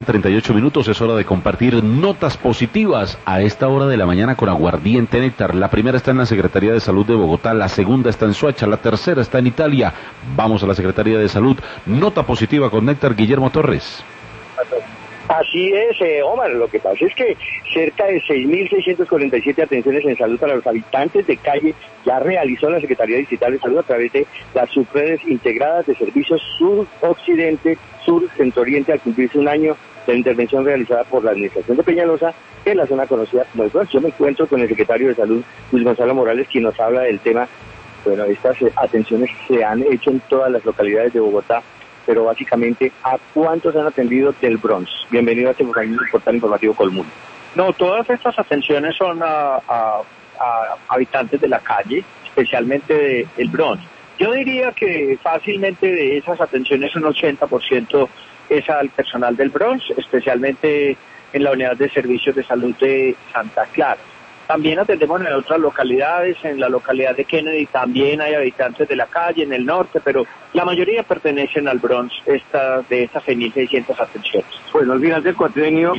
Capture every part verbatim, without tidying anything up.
treinta y ocho minutos, es hora de compartir notas positivas a esta hora de la mañana con Aguardiente Néctar. La primera está en la Secretaría de Salud de Bogotá, la segunda está en Soacha, la tercera está en Italia. Vamos a la Secretaría de Salud. Nota positiva con Néctar, Guillermo Torres. Así es, eh, Omar, lo que pasa es que cerca de seis mil seiscientas cuarenta y siete atenciones en salud para los habitantes de calle ya realizó la Secretaría Distrital de Salud a través de las subredes integradas de servicios sur-occidente, sur-centro-oriente, al cumplirse un año de la intervención realizada por la Administración de Peñalosa en la zona conocida como el Bronx. Yo me encuentro con el secretario de Salud, Luis Gonzalo Morales, quien nos habla del tema. Bueno, estas eh, atenciones se han hecho en todas las localidades de Bogotá, pero básicamente, ¿a cuántos han atendido del Bronx? Bienvenido a este portal informativo Colmundo. No, todas estas atenciones son a, a, a habitantes de la calle, especialmente de, del Bronx. Yo diría que fácilmente de esas atenciones un ochenta por ciento es al personal del Bronx, especialmente en la unidad de servicios de salud de Santa Clara. También atendemos en otras localidades, en la localidad de Kennedy también hay habitantes de la calle, en el norte, pero la mayoría pertenecen al Bronx esta, de estas seis mil seiscientas atenciones. Bueno, al final del cuatrienio,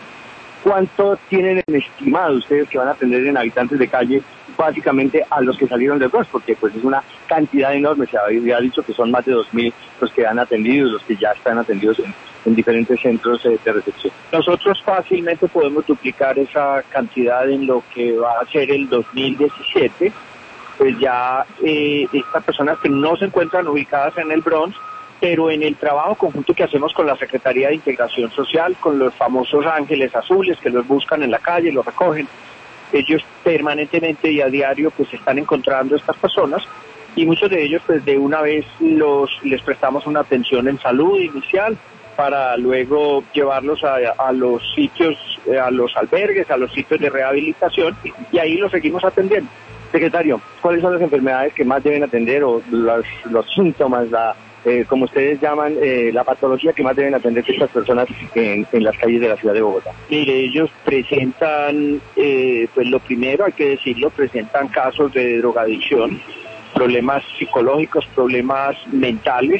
¿cuánto tienen estimado ustedes que van a atender en habitantes de calle, básicamente a los que salieron del Bronx? Porque pues es una cantidad enorme, se había dicho que son más de dos mil los que han atendido, los que ya están atendidos en, en diferentes centros eh, de recepción. Nosotros fácilmente podemos duplicar esa cantidad en lo que va a ser el dos mil diecisiete, pues ya eh, estas personas que no se encuentran ubicadas en el Bronx, pero en el trabajo conjunto que hacemos con la Secretaría de Integración Social, con los famosos ángeles azules que los buscan en la calle, los recogen, ellos permanentemente y a diario pues están encontrando a estas personas y muchos de ellos pues de una vez los les prestamos una atención en salud inicial para luego llevarlos a, a los sitios, a los albergues, a los sitios de rehabilitación y ahí los seguimos atendiendo. Secretario, ¿cuáles son las enfermedades que más deben atender o los, los síntomas, la, eh, como ustedes llaman, eh, la patología que más deben atender estas personas en, en las calles de la ciudad de Bogotá? Mire, ellos presentan, eh, pues lo primero hay que decirlo, presentan casos de drogadicción, problemas psicológicos, problemas mentales,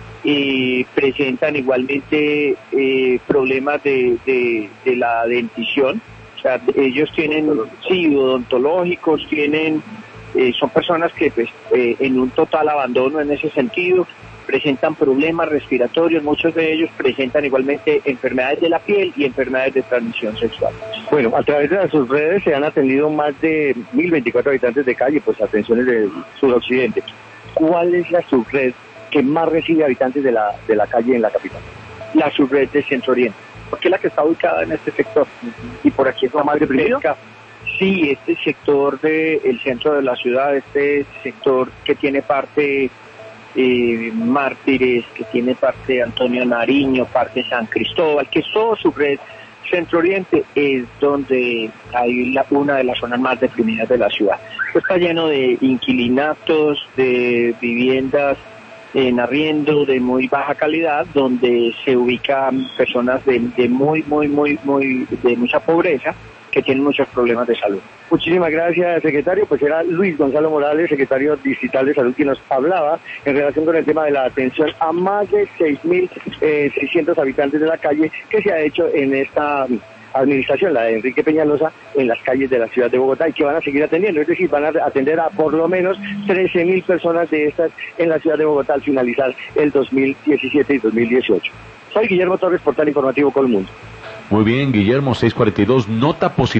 y presentan igualmente eh, problemas de, de, de la dentición. O sea, ellos tienen, sí, odontológicos, tienen, eh, son personas que pues eh, en un total abandono en ese sentido, presentan problemas respiratorios, muchos de ellos presentan igualmente enfermedades de la piel y enfermedades de transmisión sexual. Bueno, a través de sus redes se han atendido más de mil veinticuatro habitantes de calle, pues atenciones del suroccidente. ¿Cuál es la subred que más recibe habitantes de la, de la calle en la capital? La subred de Centro Oriente, porque es la que está ubicada en este sector. Y por aquí es la más deprimido. Sí, este sector del centro de la ciudad, este sector que tiene parte eh, Mártires, que tiene parte Antonio Nariño, parte San Cristóbal, que es todo subred Centro Oriente, es donde hay la, una de las zonas más deprimidas de la ciudad. Está lleno de inquilinatos, de viviendas en arriendo de muy baja calidad, donde se ubican personas de, de muy, muy, muy, muy, de mucha pobreza, que tienen muchos problemas de salud. Muchísimas gracias, secretario. Pues era Luis Gonzalo Morales, secretario distrital de salud, quien nos hablaba en relación con el tema de la atención a más de seis mil seiscientos habitantes de la calle que se ha hecho en esta administración, la de Enrique Peñalosa, en las calles de la ciudad de Bogotá y que van a seguir atendiendo, es decir, van a atender a por lo menos trece mil personas de estas en la ciudad de Bogotá al finalizar el dos mil diecisiete y dos mil dieciocho. Soy Guillermo Torres, portal informativo Colmundo. Muy bien, Guillermo, seis cuarenta y dos, nota positiva.